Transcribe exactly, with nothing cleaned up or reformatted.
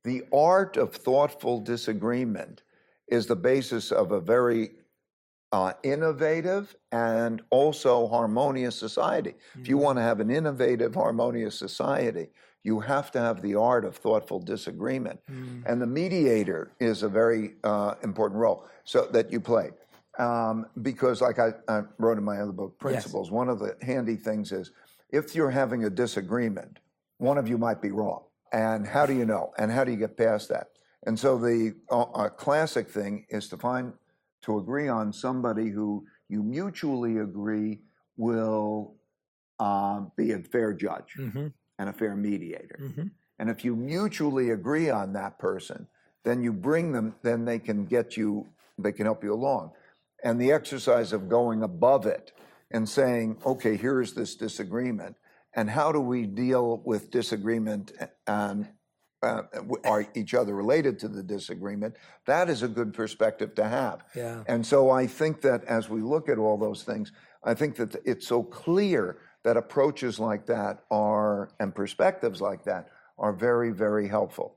the art of thoughtful disagreement is the basis of a very uh, innovative and also harmonious society. Mm-hmm. If you want to have an innovative, harmonious society, you have to have the art of thoughtful disagreement. Mm. And the mediator is a very uh, important role so that you play. Um, because like I, I wrote in my other book, Principles, yes. One of the handy things is if you're having a disagreement, one of you might be wrong. And how do you know? And how do you get past that? And so the uh, classic thing is to find, to agree on somebody who you mutually agree will uh, be a fair judge. Mm-hmm. And a fair mediator. Mm-hmm. And if you mutually agree on that person, then you bring them, then they can get you, they can help you along. And the exercise of going above it and saying, okay, here's this disagreement, and how do we deal with disagreement and uh, are each other related to the disagreement? That is a good perspective to have. Yeah. And so I think that as we look at all those things, I think that it's so clear that approaches like that are, and perspectives like that, are very, very helpful.